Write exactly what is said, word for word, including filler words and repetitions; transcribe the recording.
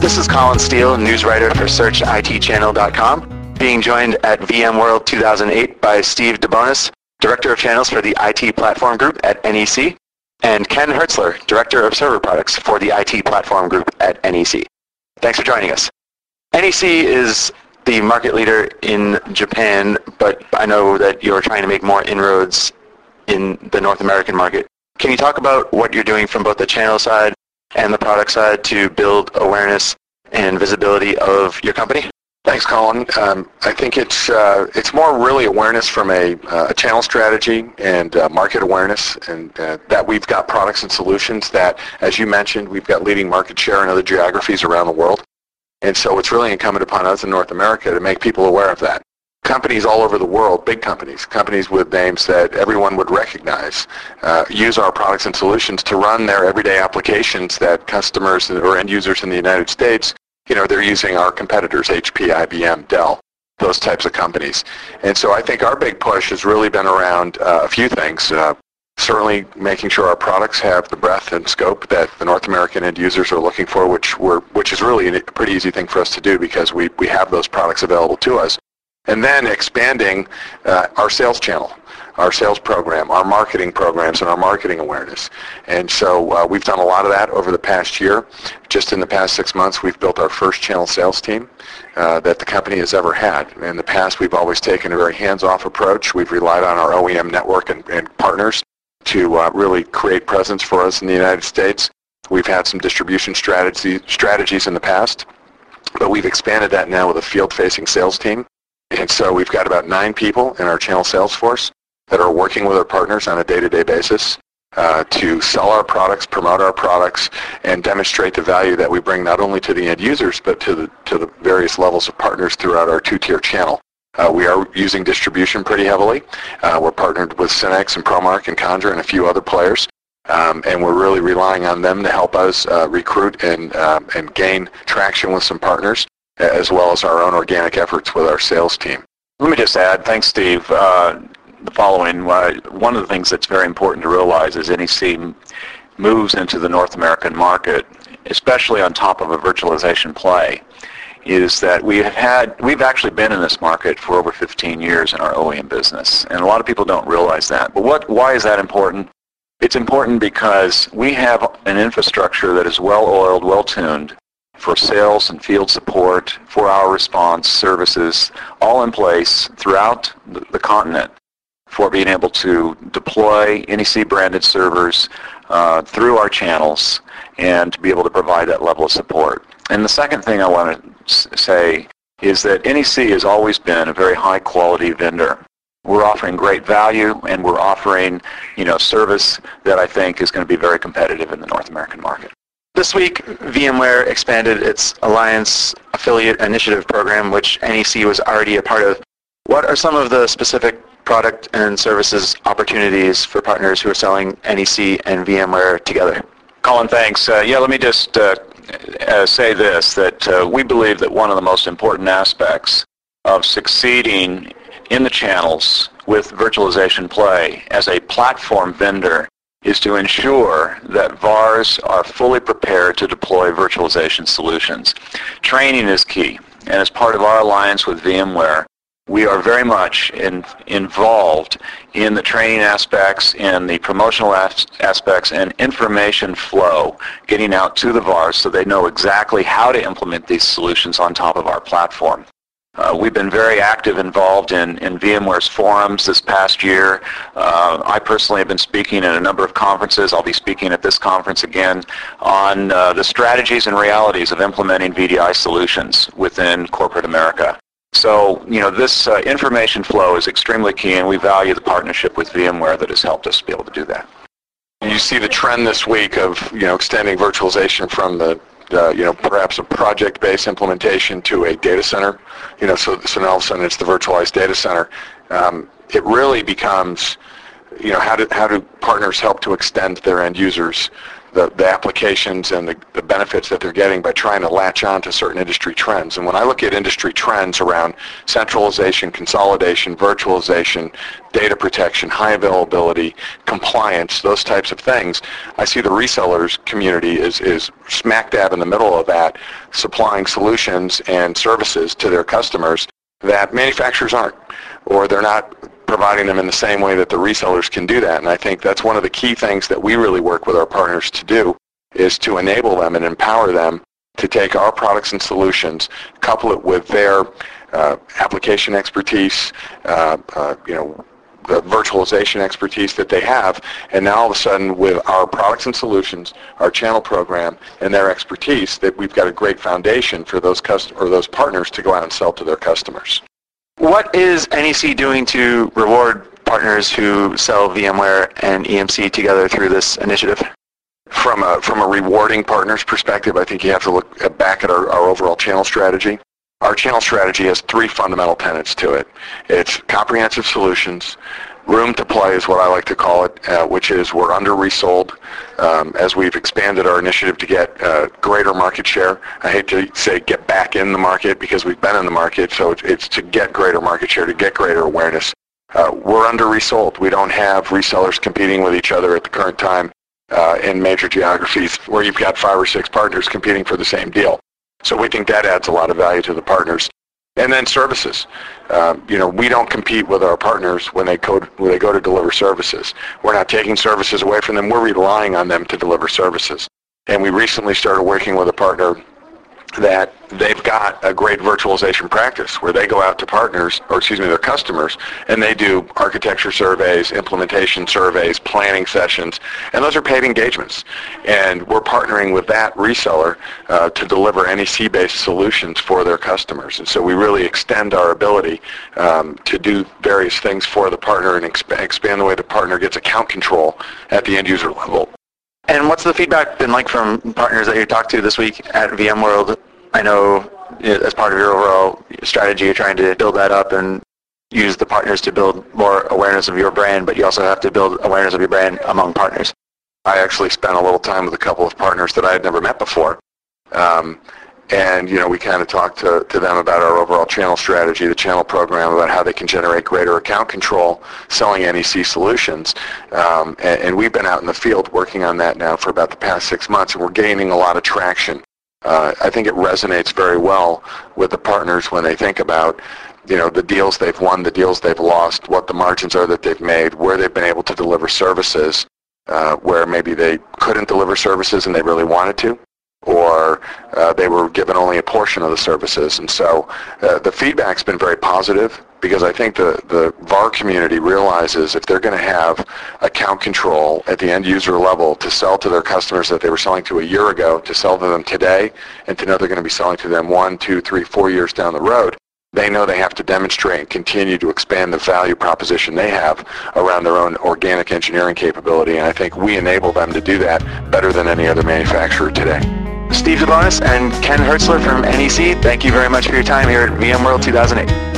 This is Colin Steele, news writer for Search I T Channel dot com, being joined at VMworld two thousand eight by Steve DeBonis, Director of Channels for the I T Platform Group at N E C, and Ken Hertzler, Director of Server Products for the I T Platform Group at N E C. Thanks for joining us. N E C is the market leader in Japan, but I know that you're trying to make more inroads in the North American market. Can you talk about what you're doing from both the channel side and the product side to build awareness and visibility of your company? Thanks, Colin. Um, I think it's uh, it's more really awareness from a, uh, a channel strategy and uh, market awareness, and uh, that we've got products and solutions that, as you mentioned, we've got leading market share in other geographies around the world. And so it's really incumbent upon us in North America to make people aware of that. Companies all over the world, big companies, companies with names that everyone would recognize, uh, use our products and solutions to run their everyday applications that customers or end users in the United States, you know, they're using our competitors, H P, I B M, Dell, those types of companies. And so I think our big push has really been around uh, a few things. Uh, certainly making sure our products have the breadth and scope that the North American end users are looking for, which we're, which is really a pretty easy thing for us to do because we, we have those products available to us. And then expanding uh, our sales channel, our sales program, our marketing programs, and our marketing awareness. And so uh, we've done a lot of that over the past year. Just in the past six months, we've built our first channel sales team uh, that the company has ever had. In the past, we've always taken a very hands-off approach. We've relied on our O E M network and, and partners to uh, really create presence for us in the United States. We've had some distribution strategy, strategies in the past, but we've expanded that now with a field-facing sales team. And so we've got about nine people in our channel sales force that are working with our partners on a day-to-day basis uh, to sell our products, promote our products, and demonstrate the value that we bring not only to the end users, but to the, to the various levels of partners throughout our two-tier channel. Uh, we are using distribution pretty heavily. Uh, we're partnered with Synex and ProMark and Conjur and a few other players, um, and we're really relying on them to help us uh, recruit and, uh, and gain traction with some partners, as well as our own organic efforts with our sales team. Let me just add, thanks, Steve, uh, the following. Uh, one of the things that's very important to realize is N E C moves into the North American market, especially on top of a virtualization play, is that we have had, we've actually been in this market for over fifteen years in our O E M business, and a lot of people don't realize that. But what, why is that important? It's important because we have an infrastructure that is well-oiled, well-tuned for sales and field support, four-hour response services, all in place throughout the, the continent for being able to deploy N E C-branded servers uh, through our channels and to be able to provide that level of support. And the second thing I want to say is that N E C has always been a very high-quality vendor. We're offering great value, and we're offering, you know, service that I think is going to be very competitive in the North American market. This week, VMware expanded its Alliance Affiliate Initiative program, which N E C was already a part of. What are some of the specific product and services opportunities for partners who are selling N E C and VMware together? Colin, thanks. Uh, yeah, let me just uh, uh, say this, that uh, we believe that one of the most important aspects of succeeding in the channels with virtualization play as a platform vendor is to ensure that V A Rs are fully prepared to deploy virtualization solutions. Training is key, and as part of our alliance with VMware, we are very much in, involved in the training aspects, in the promotional as, aspects, and information flow, getting out to the V A Rs so they know exactly how to implement these solutions on top of our platform. Uh, we've been very active involved in, in VMware's forums this past year. Uh, I personally have been speaking at a number of conferences. I'll be speaking at this conference again on uh, the strategies and realities of implementing V D I solutions within corporate America. So, you know, this uh, information flow is extremely key, and we value the partnership with VMware that has helped us be able to do that. You see the trend this week of, you know, extending virtualization from the Uh, you know, perhaps a project-based implementation to a data center. You know, so, so now all of a sudden it's the virtualized data center. Um, it really becomes, you know, how do, how do partners help to extend their end users the, the applications and the, the benefits that they're getting by trying to latch on to certain industry trends. And when I look at industry trends around centralization, consolidation, virtualization, data protection, high availability, compliance, those types of things, I see the resellers community is, is smack dab in the middle of that, supplying solutions and services to their customers that manufacturers aren't, or they're not providing them in the same way that the resellers can do that. And I think that's one of the key things that we really work with our partners to do, is to enable them and empower them to take our products and solutions, couple it with their uh, application expertise, uh, uh, you know, the virtualization expertise that they have, and now all of a sudden with our products and solutions, our channel program, and their expertise, that we've got a great foundation for those cust- or those partners to go out and sell to their customers. What is N E C doing to reward partners who sell VMware and E M C together through this initiative? From a, from a rewarding partners perspective, I think you have to look at, back at our, our overall channel strategy. Our channel strategy has three fundamental tenets to it. It's comprehensive solutions. Room to play is what I like to call it, uh, which is we're under-resold. Um, as we've expanded our initiative to get uh, greater market share, I hate to say get back in the market because we've been in the market, so it's, it's to get greater market share, to get greater awareness. Uh, we're under-resold. We don't have resellers competing with each other at the current time uh, in major geographies where you've got five or six partners competing for the same deal. So we think that adds a lot of value to the partners. And then services. Um, you know, we don't compete with our partners when they, code, when they go to deliver services. We're not taking services away from them. We're relying on them to deliver services. And we recently started working with a partner that they've got a great virtualization practice where they go out to partners, or excuse me, their customers, and they do architecture surveys, implementation surveys, planning sessions, and those are paid engagements. And we're partnering with that reseller uh, to deliver N E C-based solutions for their customers. And so we really extend our ability um, to do various things for the partner and exp- expand the way the partner gets account control at the end user level. And what's the feedback been like from partners that you talked to this week at VMworld? I know as part of your overall strategy, you're trying to build that up and use the partners to build more awareness of your brand, but you also have to build awareness of your brand among partners. I actually spent a little time with a couple of partners that I had never met before. Um, and, you know, we kind of talked to, to them about our overall channel strategy, the channel program, about how they can generate greater account control selling N E C solutions. Um, and, and we've been out in the field working on that now for about the past six months, and we're gaining a lot of traction. Uh, I think it resonates very well with the partners when they think about, you know, the deals they've won, the deals they've lost, what the margins are that they've made, where they've been able to deliver services, uh, where maybe they couldn't deliver services and they really wanted to, or uh, they were given only a portion of the services. And so uh, the feedback's been very positive, because I think the, the V A R community realizes if they're going to have account control at the end user level to sell to their customers that they were selling to a year ago, to sell to them today, and to know they're going to be selling to them one, two, three, four years down the road, they know they have to demonstrate and continue to expand the value proposition they have around their own organic engineering capability. And I think we enable them to do that better than any other manufacturer today. Steve DeBonis and Ken Hertzler from N E C, thank you very much for your time here at VMworld two thousand eight.